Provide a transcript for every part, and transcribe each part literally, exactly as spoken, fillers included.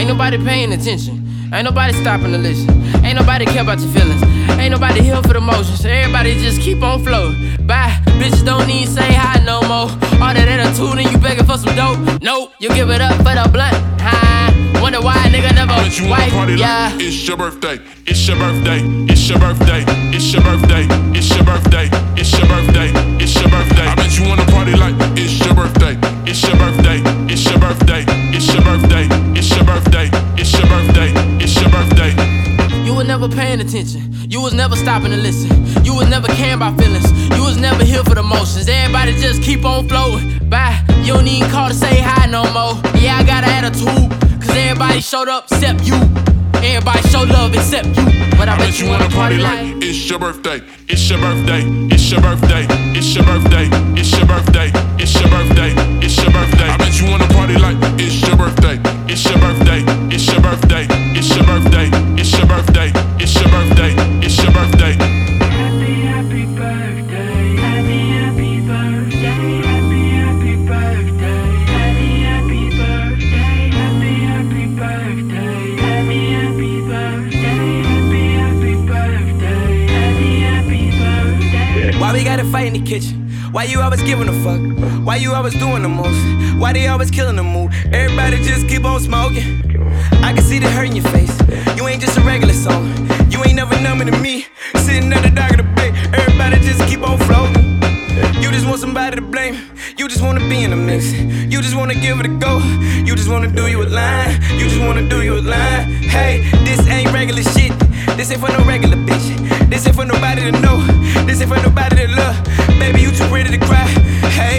Ain't nobody paying attention. Ain't nobody stopping to listen. Ain't nobody care about your feelings. Ain't nobody here for the motions. Everybody just keep on flowing. Bye, bitches don't even say hi no more. All that attitude and you begging for some dope. Nope, you give it up for the blunt. Hi, wonder why a nigga never I bet you wanna wife, party yeah. like it's your birthday. It's your birthday. It's your birthday. It's your birthday. It's your birthday. It's your birthday. It's your birthday. I bet you wanna party like it's your birthday. It's your birthday. It's your birthday. It's your birthday. It's your birthday. It's your birthday. It's your birthday. You was never paying attention. You was never stopping to listen. You was never caring about feelings. You was never here for the motions. Everybody just keep on flowing. Bye, you don't even call to say hi no more. Yeah, I got an attitude, cause everybody showed up except you. Everybody show love except you. But I, I bet you wanna party like it's your birthday. It's your birthday. It's your birthday. It's your birthday. It's your birthday. It's your birthday. It's your birthday. I bet you wanna party like it's your birthday. It's your birthday. It's your birthday. It's your birthday. It's your birthday. It's your birthday. It's your birthday. Happy, happy birthday. Happy, happy birthday. Happy, happy birthday. Happy, happy birthday. Happy, happy birthday. Happy, happy birthday. Happy, happy birthday. Happy, happy birthday. Why we gotta fight in the kitchen? Why you always giving a fuck? Why you always doing the most? Why they always killing the mood? Everybody just keep on smoking. I can see the hurt in your face. You ain't just a regular song. You ain't never numbing to me. Sitting at the dock of the bay. Everybody just keep on floating. You just want somebody to blame. You just wanna be in the mix. You just wanna give it a go. You just wanna do you a line. You just wanna do you a line. Hey, this ain't regular shit. This ain't for no regular bitch. This ain't for nobody to know. This ain't for nobody to love. Baby, you too pretty to cry. Hey,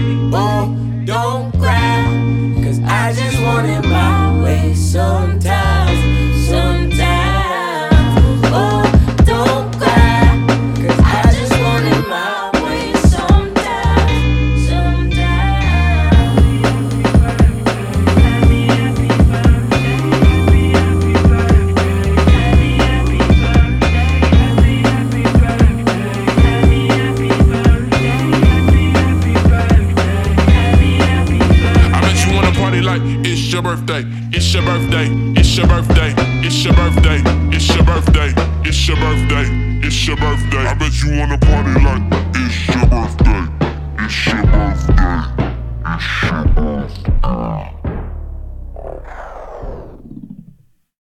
oh, don't cry, cause I just want it my way sometimes, sometimes. Oh, don't cry, cause I just want it my way sometimes, sometimes. Happy, happy birthday. Happy, happy birthday. Happy, happy birthday. Happy, happy birthday. Happy, happy birthday. Happy, happy birthday. Happy, happy birthday. I bet you wanna party like it's your birthday. It's your birthday. It's your birthday. It's your birthday. It's your birthday. It's your birthday. It's your birthday. I bet you wanna party like it's your birthday. It's your birthday. It's your birthday.